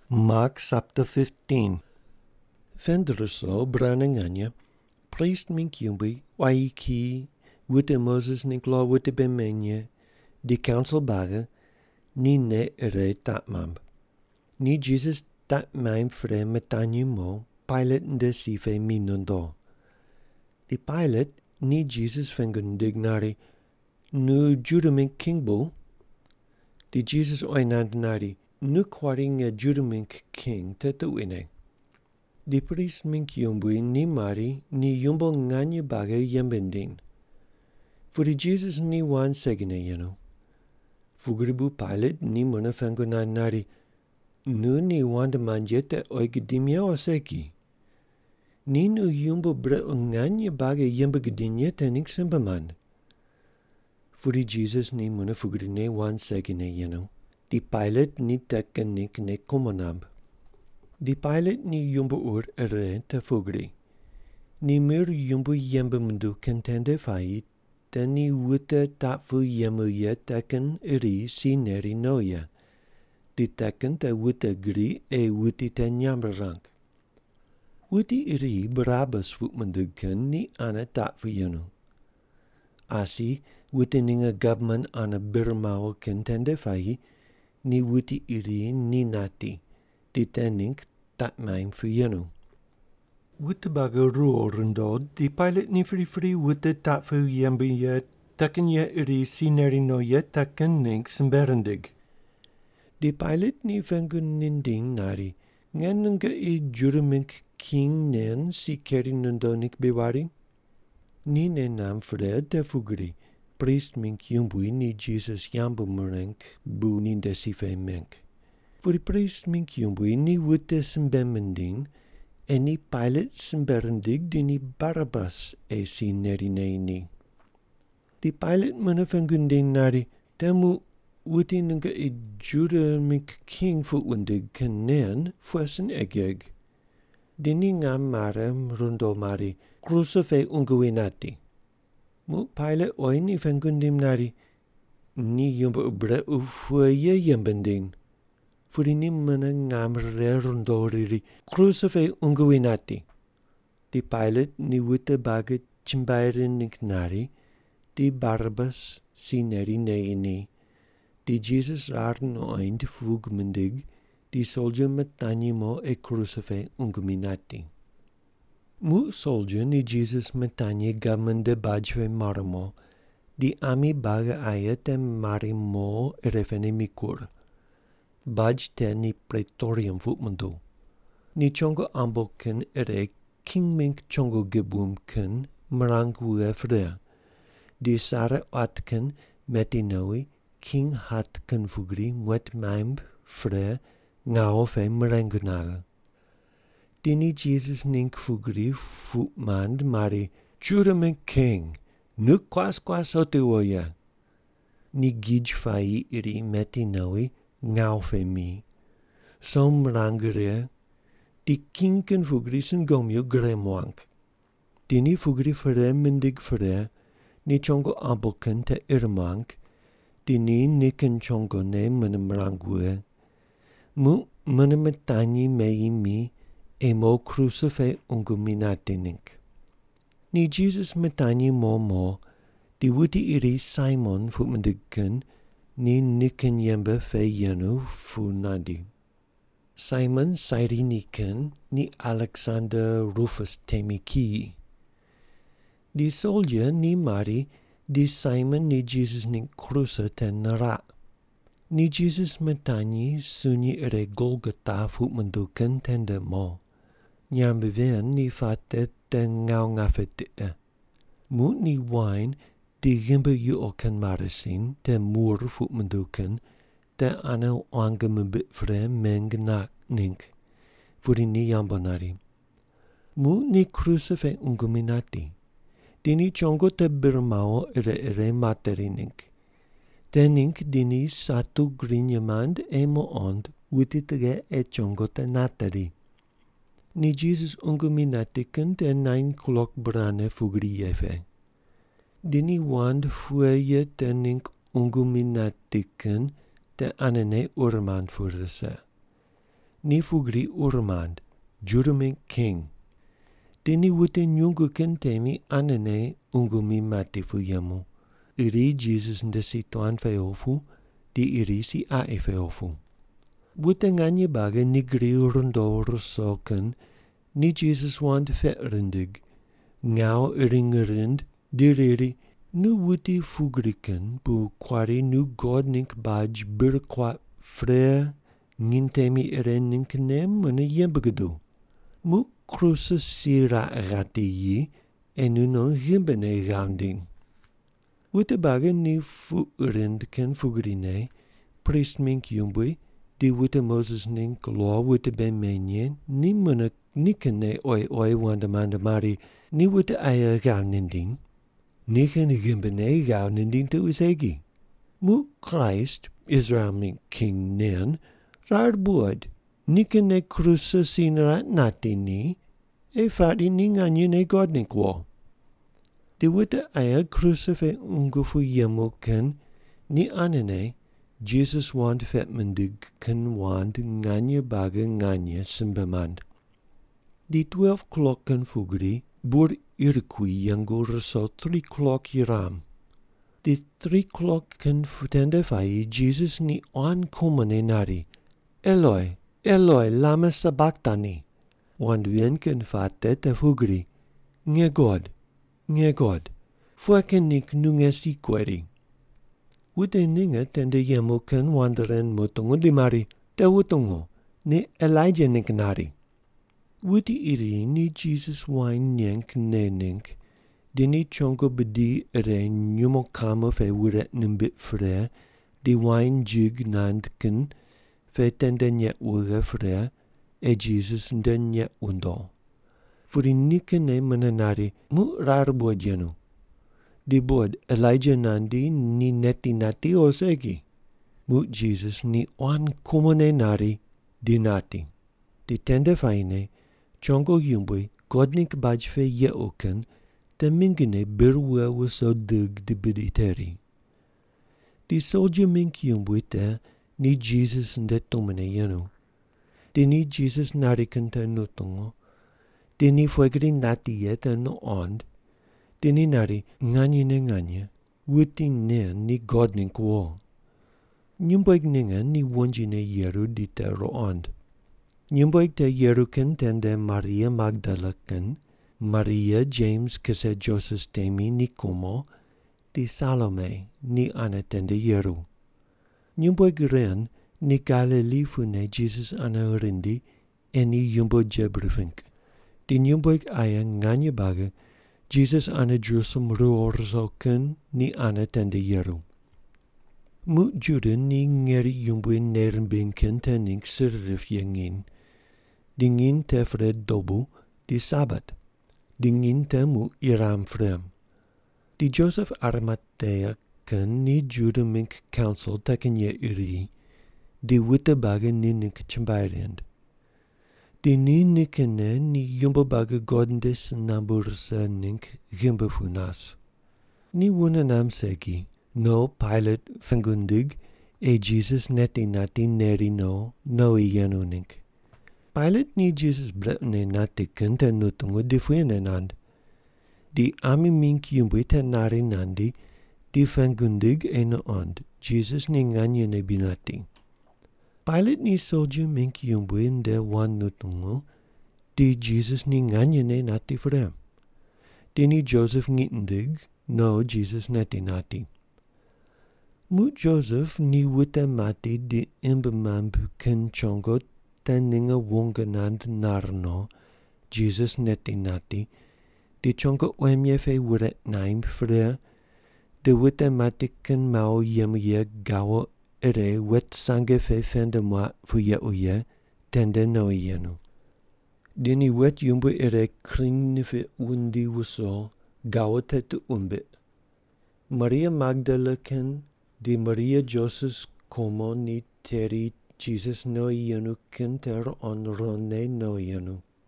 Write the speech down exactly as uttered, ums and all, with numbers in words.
Mark chapter fifteen. Fenderso brananganya, priest minkyumbi, waiki, witte Moses ninkla witte bemenye, di council baga, ni ne ere tatmamb. Ni Jesus tatmam fre metanyi mo, pilot nde sife minundo. Di pilot ni Jesus fengun dignari, nu judamink kingbu, di Jesus oinandnari, nu kwaring a judamink king tetuine. Di priest mink yumbui ni mari ni yumbo nganye baga yembendin. Furi Jesus ni wan segine yenu. Fugribu pilot ni muna fengunan nari, nu ni wanda manjete oigidimya oseki. Ni nu yumbo bre nganye baga yembegidinye tenik simbaman. Furi Jesus ni muna fugrine wan segine yenu. Di pilot ni tekkenik ne kumonamb. Di pilot ni yumbo ur ere te fugri. Ni mir yumbo yembe mundu kentende fai, te ni wute tafu yemu ye tekken iri si neri noya. Di tekken te wute gri e wuti te nyamberank. Wuti iri Barabbas fut mundu ken ni ana tafu yenu. Asi, wute ninga government ana birmao kentende fai, ni wuti iri ni nati. Di tenink tatmaim fu yenu. Witte baga ruo rundo, di pilot ni free free witte tatfu yembe ye, takken ye iri sineri no ye takken nink simberendig. Di pilot ni vengun ninding nari, ngenunga i jurumink king nen si keri nundo nik bewari? Ni ne nam fred te fugri, priest mink yumbui ni Jesus yambu murenk bu ninde sife mink. Voor priest mink yumbui ni witte simbemending, en ni pilot simberendig di ni Barabbas e si neri neini. Di pilot muna fengunding nari, temu witte nunga i juda mink king futwendig kenen fuesen egeg. Di ni ngam marem rundo mari, crucife unguinati. Mu pilot oi ni fengundim nari, ni yumba ubre ufuye yembending. Furi ni mana ngamre rondoriri, crucife unguinati. Di pilot ni witte baga chimbayrin niknari, di Barabbas si neri neini. Di Jesus rarn oind fugmendig, di soldier metanimo e crucife unguminati. Mu soldier ni Jesus metanye gamende bajve marmo, di ami baga ayet e marimo erefene mikur. Baj te ni praetorium futmundo. Ni chongo amboken ere kingmink chongo gebumken marangwe fre. Di sare atken metinoi king hatken fugri wet maimb fre ngao fe merengenaga. Dini Jesus nink fugri futmand mari judamink king nu kwas kwas otewoya. Ni gij fai iri metinoi ngau fe mi. Som rangere, di kinken fugri sen gomyo gremoank. Dini fugri fere mendig fere, ni chongo amboken te irmank, dini niken chongo ne menem rangwe. Mu menem metanyi mei mi, e mo crucife unguminatinink. Ni Jesus metanyi mo mo, di wuti iri Simon futmendiken, ni niken yembe fe yenu fu nandi. Simon Cyreniken ni Alexander Rufus Temiki. Di soldier ni mari, di Simon ni Jesus ni cruce ten nara. Ni Jesus metanyi sunyi ere Golgotha futmenduken tende mo. Nyambeven ni fate ten ngau ngafete. Mu ni wine, di gimbe yu oken marisin, te moer futmenduken, te ane wangemebit fre mengenak nink, furi ni yambonari. Mu ni crucife unguminati, dini chongo te birmao ere ere materi nink. Te nink dini satu grinyamand emo ond, wititige e chongo te nateri. Ni Jesus unguminatiken te nine klok brane fugri yefe. Dini wand fueye te nink unguminatiken te anene urman furese. ni fugri urmand, jurumink king. Dini wute nyungu kentemi anene ungumi mati fuyamu. Iri Jesus ndesi tuan feofu, di iri si ae feofu. Wute nganye baga nigri rundo rusoken, ni Jesus want vetrendig. Ngau iringerind, diriri, nu wuti fugriken, bu kwari nu godnink baj birkwat fre, ngintemi irenink nem mune yembegadu. Mu crucis sira rati yi, enu non gimbene gaunding. Wute baga ni fu rind ken fugrine, priest mink yumbui, di wute Moses nink law wute ben menye, ni mune nikene oi oi wandamanda mari, ni wute aya gauninding. Niken gimbene gauninding te usegi. Mu Christ, Israel mink king nen, rar buod, nikene crucis sinra natini, e fari ninganye ne godnik wo. De witte aya crucife ungufu yemoken, ni anene, Jesus want vetmendig ken want nganye baga nganye simbemand. Die twelve klokken fugri, bur irkui yango reso three klok yiram. Die three klokken futende fai Jesus ni aankomene nari. Eloi, Eloi, lama sabachthani. Want wenken fate te fugri. Nge God, nge God. Fueken nik nunge sikweri. Wute ninge tende yemoken wanderen mutungu di mari. Te wutungu, ni Elijah nik nari. Wute iri ni Jesus wine nyenk nenink. Dini chonko bedi ere nyumo kamo fe wuret nimbit fre. Di wine jig nandken. Fe tende nye uge fre. E Jesus nde nye undo. Furi nike ne menenari mu rar bod jenu. Di bod Elijah nandi ni neti nati osegi. Mu Jesus ni on kumone nari di nati. Di tende faine, chongo yumbui godnik baj fe ye oken, te mingene birwe waso dug di biditeri. Di soldier mink yumbui te ni Jesus nde tumene yenu. Dini Jesus nariken te nutungo. Dini fuegri nati ye te no ond. Dini nari nganye ne nganye. Wuti nen ni godnik wo. Nyumboig ninga ni wonji ne yeru di te ro ond. Nyumboig te yeruken tende Maria Magdaleken, Maria James kese Joseph temi ni kumo, di Salome ni ana tende yeru. Nyumboig ren ni Galilee fune Jesus ana urindi, eni yumbo jebrifink. Di nyumboig aya nganye baga, Jesus ana Jerusalem ruorzoken ni ana tende yeru. Mu Juden ni ngeri yumbui nerenbinken te nink sirrif yengin. Dingin te fred dobu, di sabat. Dingin te mu iram frem. Di Joseph Arimathea ken ni Juda mink council teken ye iri. Di witte baga ni nink chimbairiend. Di ni nikene ni yumbo baga godendis nambursa nink gimbefunas. Ni wunanam segi, no Pilate fengundig, e Jesus neti nati neri no, no i yenu nink. Pilate ni Jesus bletne nati kente nutungu di fuyenenand. Di ami mink yumbi te nari nandi, di fengundig e no ond, Jesus ni nganye ne binati. Pilate ni soldier mink yumbi nde wan nutungu, di Jesus ni nganye ne nati frem. Di ni Joseph ngitendig, no Jesus neti nati. Mu Joseph ni wite mati di imbamamb ken chongo teninga wonganand narno, Jesus neti nati, di chongo wemye fe wuret naim fre, de wite mati ken mao yemye gawo ere wet sange fe fende moi fuye uye, tende no yenu. Dini wet yumbu ere kringnife wundi wuso, gawo tetu umbit. Maria Magdaleken, di Maria Joseph como ni teri Jesus no yenu ken ter on rone no yenu.